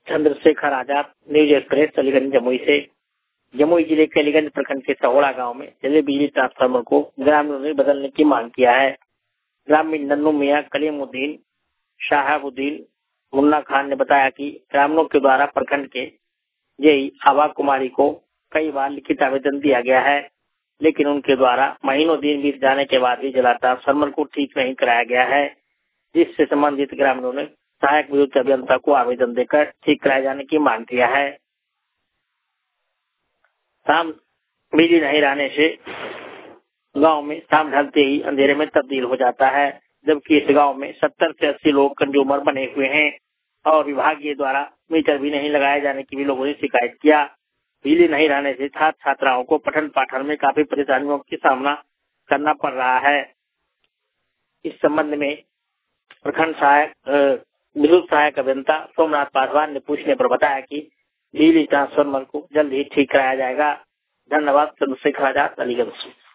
Chandrashekhar Azad, news express, Aliganj Jamui से। जमुई जिले के अलीगंज प्रखंड के सहोड़ा गांव में जले बिजली ट्रांसफार्मर को ग्रामीणों ने बदलने की मांग किया है। ग्रामीण नन्नू मियां, कलीमुद्दीन, शाहबुद्दीन, मुन्ना खान ने बताया कि ग्रामीणों के द्वारा प्रखंड के जेई आभा कुमारी को कई बार लिखित आवेदन दिया गया है, लेकिन उनके द्वारा महीनों दिन बीत जाने के बाद भी जला ट्रांसफार्मर को ठीक नहीं कराया गया है, जिससे संबंधित ग्रामीणों ने सहायक विद्युत अभियंता को आवेदन देकर ठीक कराए जाने की मांग किया है। शाम बिजली नहीं रहने से गांव में शाम ढलते ही अंधेरे में तब्दील हो जाता है, जबकि इस गांव में 70 से 80 लोग कंज्यूमर बने हुए हैं और विभागीय द्वारा मीटर भी नहीं लगाए जाने की भी लोगों ने शिकायत किया। बिजली नहीं रहने से छात्र छात्राओं को पठन पाठन में काफी परेशानियों का सामना करना पड़ रहा है। इस संबंध में प्रखंड विद्युत सहायक अभियंता सोमनाथ पासवान ने पूछने पर बताया कि बिजली ट्रांसफार्मर को जल्द ही ठीक कराया जाएगा। धन्यवाद। चंद्रशेखर आजाद, अलीगंज।